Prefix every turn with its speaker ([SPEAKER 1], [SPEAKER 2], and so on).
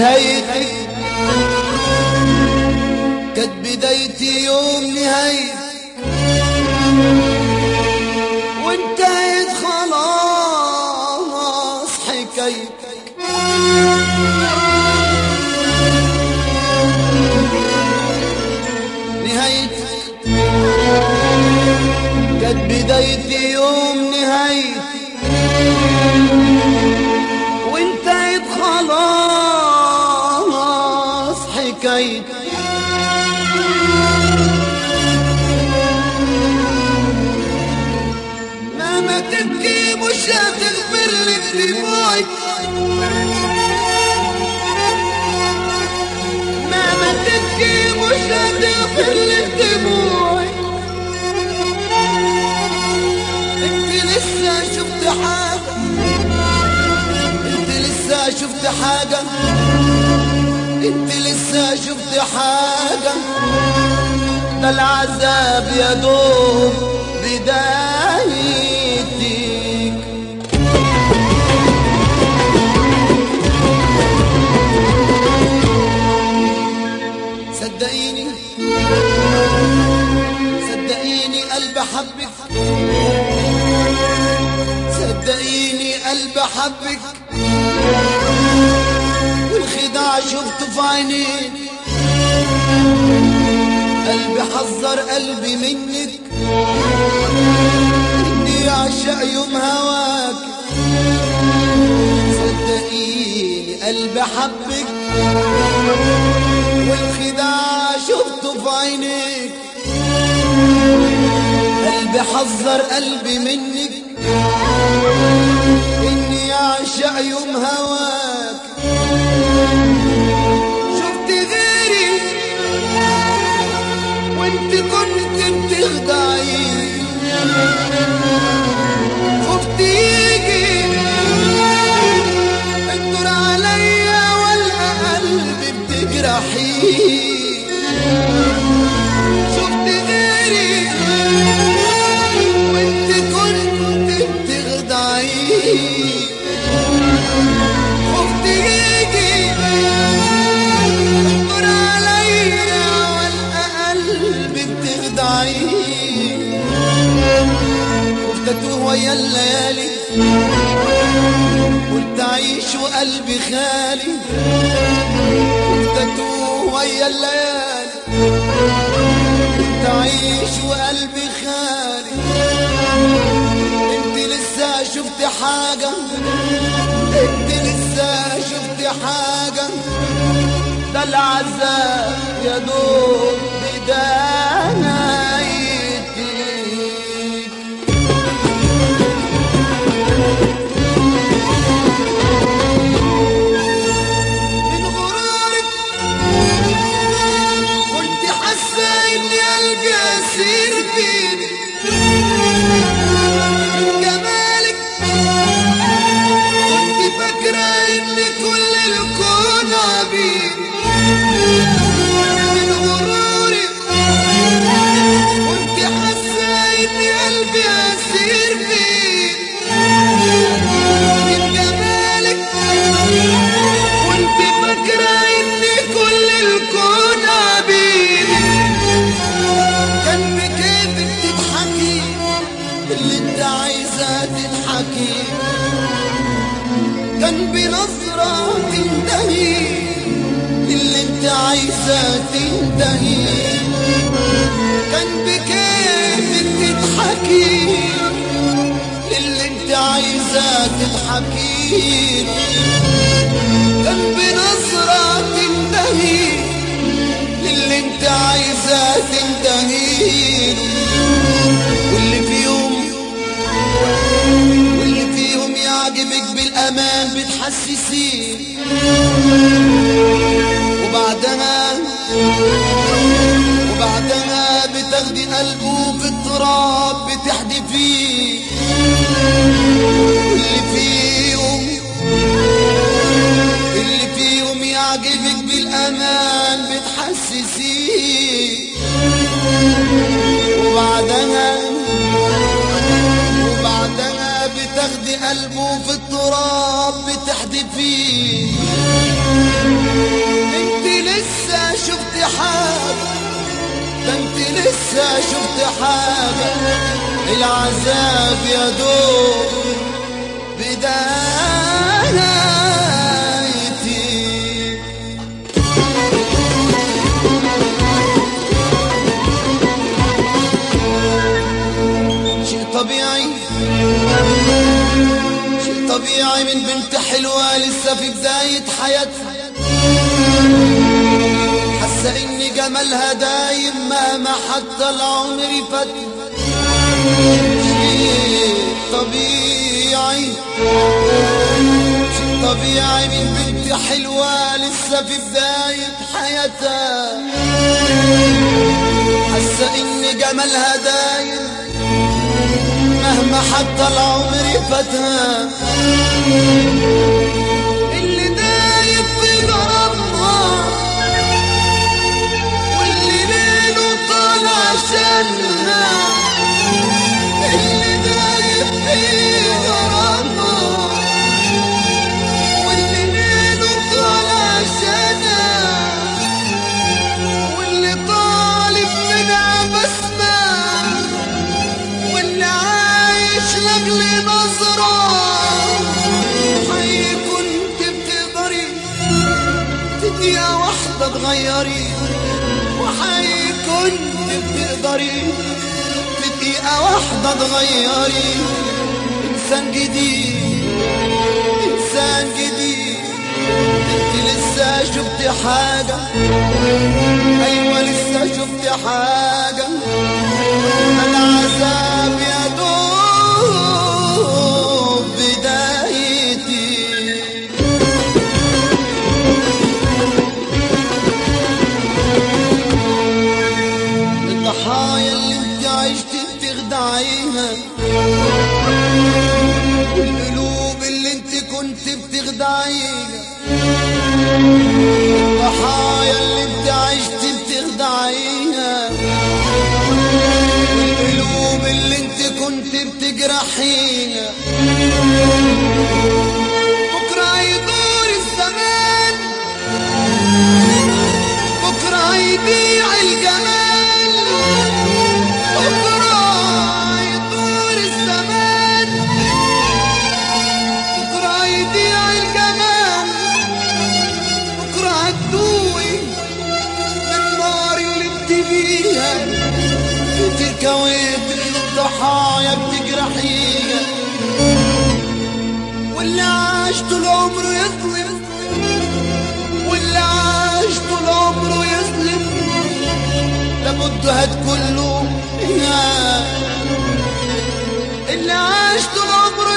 [SPEAKER 1] نهايتك كانت بدايتي يوم نهايتك وانتهت خلاص حكايتك نهايتك كانت بدايتي يوم نهايتك وانتهت خلاص حكايتك مهما تبكي مش هتغفر لك دموعك مهما تبكي مش هتغفر لك دموعك انت لسه شفت حاجة انت لسه شفت حاجة انت لسه شفت حاجة ده العذاب يا دوب بدايتك صدقيني صدقيني قلب حبك صدقيني قلب حبك والخداع شفته في عينيك قلبي حذر قلبي منك اني اعشق يوم هواك صدقيني قلبي حبك والخداع شفته في عينيك قلبي حذر قلبي منك اني اعشق يوم هواك شفت غيري وانت كنت بتخدعيني خفت يجي الدور عليا والقى قلبي بتجرحيني شفت غيري وانت كنت بتخدعيني خفت يجي الدور عليا والقى قلبي بتخدعيني خفت اتوه ويا الليالي قلت اعيش وقلبي خالي خفت اتوه ويا الليالي قلت اعيش وقلبي خالي انت لسه شفت حاجة انت لسه شفت حاجة ده العذاب يا دوب بدايتك من غرورك كنت حاسة ان قلبي اسير فيني من جمالك كنت فاكرة ان كل الكون عبيد من غروري كنت حاسة ان قلبي اسير فيك من جمالك كنت فاكرة ان كل الكون عبيد كان بكيفك تضحكي اللي انت عايزة تضحكي كان بنظرة تنتهي اللي انت عايزة تنتهي كان بكيفك تضحكي اللي انت عايزة تضحكي كان بنظرة تنتهي اللي انت عايزة تنتهي واللي فيهم يعجبك بالامان بتحسسيه وبعدها بتاخدي قلبه في التراب بتحدفيه اللي فيهم يعجبك بالامان بتحسسيه وبعدها بتاخدي اللي قلبه في التراب بتحدفيه. انت لسه شفت حاجة، ده انت لسه شفت حاجة، العذاب يا دوب بدايتي. شيء طبيعي، شيء طبيعي من بنت حلوة لسه في بداية حياتها، حاسة ان جمالها دايم مهما حتى العمر فات. شيء طبيعي، شيء طبيعي من بنت حلوة لسه في بداية حياتها، حاسة ان جمالها دايم مهما حتى العمر فاتها. اللي دايب في غرامها واللي ليله طالع عشانها، اللي دايب في غرامها واللي ليله طالع عشانها، واللي طالب منها بسمة، واللي عايش لاجل نظرة. حي كنت بتقدري دقيقة واحدة تغيري، وحي كنت بتقدري دقيقة واحدة تغيري إنسان جديد، إنسان جديد. انت لسه شفت حاجة، أيوة لسه شفت حاجة، العذاب يا دوب بدايتي. الضحايا اللي انت عشت بتخدعيها، والقلوب اللي انت كنت بتخدعيها، الضحايا اللي انت عشت بتخدعيها، والقلوب اللي انت كنت بتجرحيها. بكرة يدور الزمان، بكرة يبيع الجمال، بكرة يدور الزمان، بكرة يبيع الجمال، بكرة هتدوقي من نار اللي انت فيها، تكويت الضحايا بتجرحيها. واللي عاش طول عمره يظلم، واللي عاش طول عمره يظلم، لابد هتكون له. اللي عاش طول عمره